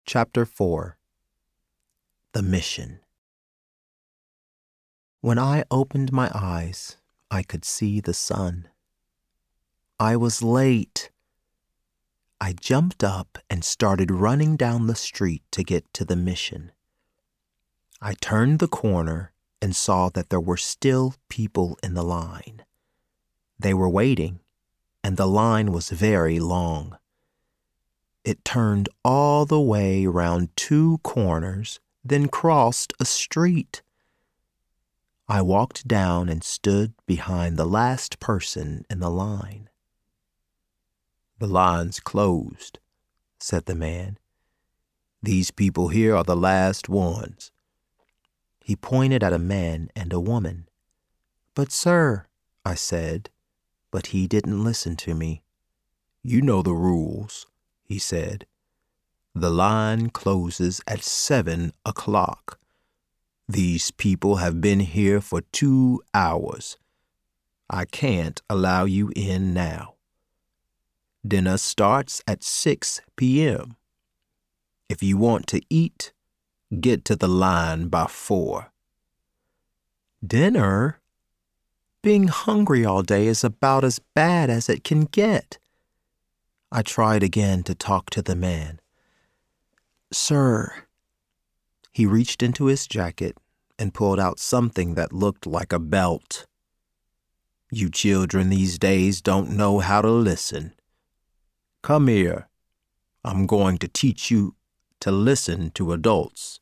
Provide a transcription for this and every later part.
Chapter 4. The Mission. When I opened my eyes, I could see the sun. I was late. I jumped up and started running down the street to get to the mission. I turned the corner and saw that there were still people in the line. They were waiting, and the line was very long. It turned all the way around 2 corners, then crossed a street. I walked down and stood behind the last person in the line. "The line's closed," said the man. "These people here are the last ones." He pointed at a man and a woman. "But sir," I said, but he didn't listen to me. "You know the rules," he said. "The line closes at 7 o'clock. These people have been here for 2 hours. I can't allow you in now. Dinner starts at 6 p.m. If you want to eat, get to the line by 4. Dinner? Being hungry all day is about as bad as it can get. I tried again to talk to the man. "Sir." He reached into his jacket and pulled out something that looked like a belt. "You children these days don't know how to listen. Come here. I'm going to teach you to listen to adults."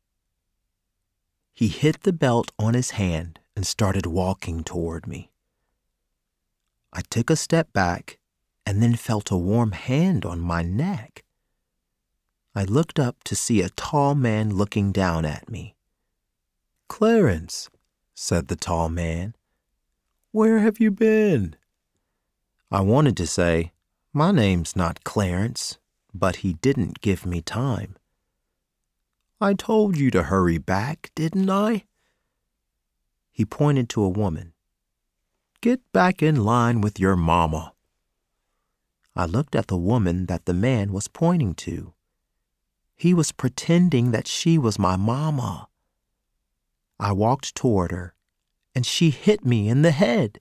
He hit the belt on his hand and started walking toward me. I took a step back and then felt a warm hand on my neck. I looked up to see a tall man looking down at me. "Clarence," said the tall man, "where have you been?" I wanted to say, "My name's not Clarence," but he didn't give me time. "I told you to hurry back, didn't I?" He pointed to a woman. "Get back in line with your mama." I looked at the woman that the man was pointing to. He was pretending that she was my mama. I walked toward her, and she hit me in the head.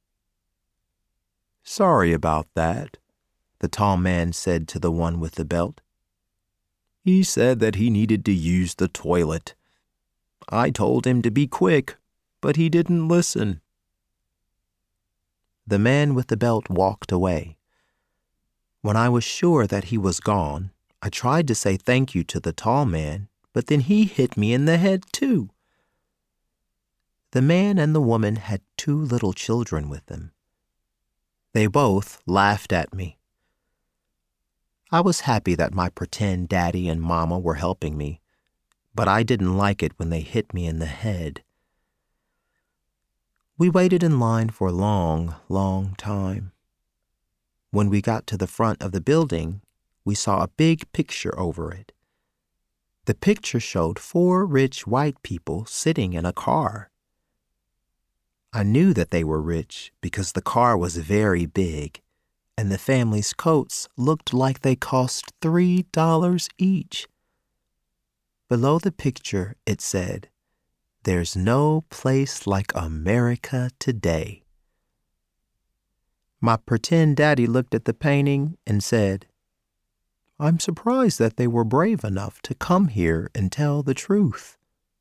"Sorry about that," the tall man said to the one with the belt. "He said that he needed to use the toilet. I told him to be quick, but he didn't listen." The man with the belt walked away. When I was sure that he was gone, I tried to say thank you to the tall man, but then he hit me in the head too. The man and the woman had 2 little children with them. They both laughed at me. I was happy that my pretend daddy and mama were helping me, but I didn't like it when they hit me in the head. We waited in line for a long, long time. When we got to the front of the building, we saw a big picture over it. The picture showed 4 rich white people sitting in a car. I knew that they were rich because the car was very big, and the family's coats looked like they cost $3 each. Below the picture, it said, "There's no place like America today." My pretend daddy looked at the painting and said, "I'm surprised that they were brave enough to come here and tell the truth."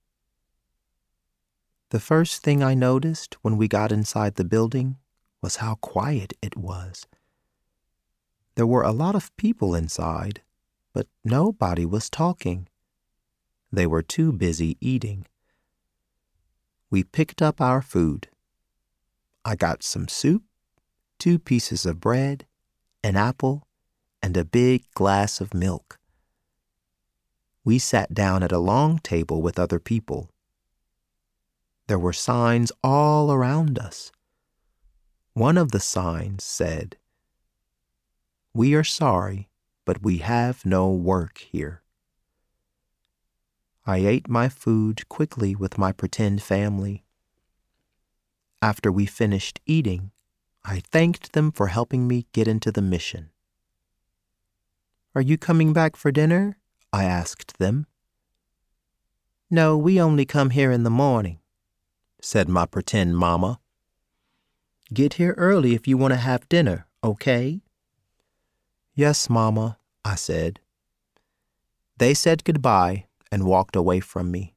The first thing I noticed when we got inside the building was how quiet it was. There were a lot of people inside, but nobody was talking. They were too busy eating. We picked up our food. I got some soup, 2 pieces of bread, an apple, and a big glass of milk. We sat down at a long table with other people. There were signs all around us. One of the signs said, "We are sorry, but we have no work here." I ate my food quickly with my pretend family. After we finished eating, I thanked them for helping me get into the mission. "Are you coming back for dinner?" I asked them. No, we only come here in the morning, said my pretend mama. Get here early if you want to have dinner, okay? Yes, Mama, I said. They said goodbye and walked away from me.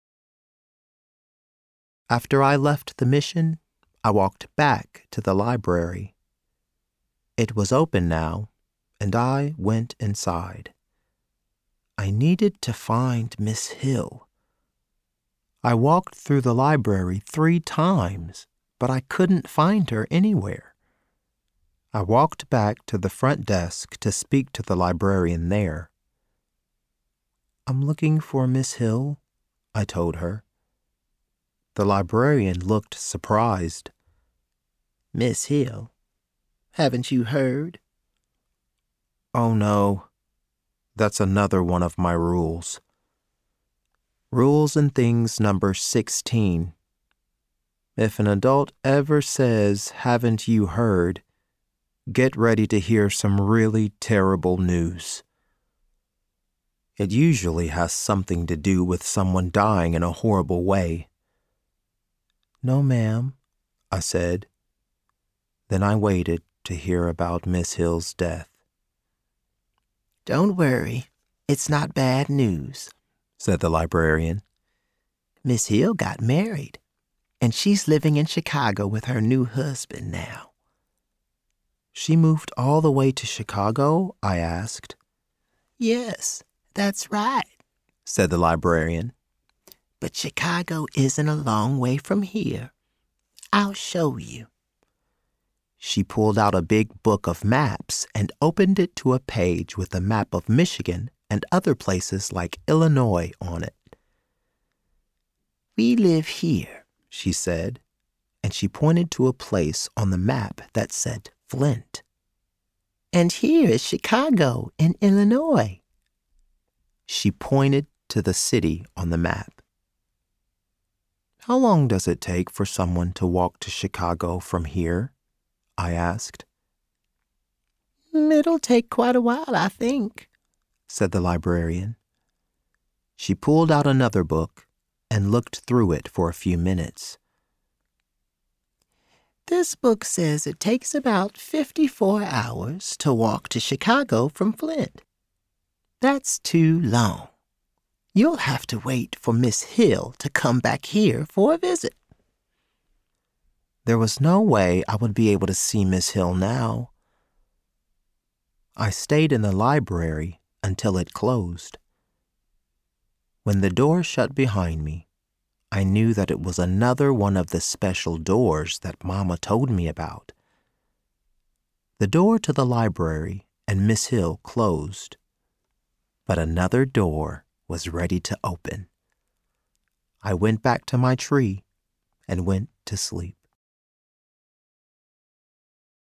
After I left the mission, I walked back to the library. It was open now, and I went inside. I needed to find Miss Hill. I walked through the library 3 times, but I couldn't find her anywhere. I walked back to the front desk to speak to the librarian there. I'm looking for Miss Hill, I told her. The librarian looked surprised. Miss Hill? Haven't you heard? Oh no, that's another one of my rules. Rules and things number 16. If an adult ever says, haven't you heard, get ready to hear some really terrible news. It usually has something to do with someone dying in a horrible way. No, ma'am, I said. Then I waited to hear about Miss Hill's death. Don't worry, it's not bad news, said the librarian. Miss Hill got married, and she's living in Chicago with her new husband now. She moved all the way to Chicago? I asked. Yes, that's right, said the librarian. But Chicago isn't a long way from here. I'll show you. She pulled out a big book of maps and opened it to a page with a map of Michigan and other places like Illinois on it. We live here, she said, and she pointed to a place on the map that said Flint. And here is Chicago in Illinois. She pointed to the city on the map. How long does it take for someone to walk to Chicago from here? I asked. It'll take quite a while, I think, said the librarian. She pulled out another book and looked through it for a few minutes. This book says it takes about 54 hours to walk to Chicago from Flint. That's too long. You'll have to wait for Miss Hill to come back here for a visit. There was no way I would be able to see Miss Hill now. I stayed in the library until it closed. When the door shut behind me, I knew that it was another one of the special doors that Mama told me about. The door to the library and Miss Hill closed, but another door was ready to open. I went back to my tree and went to sleep.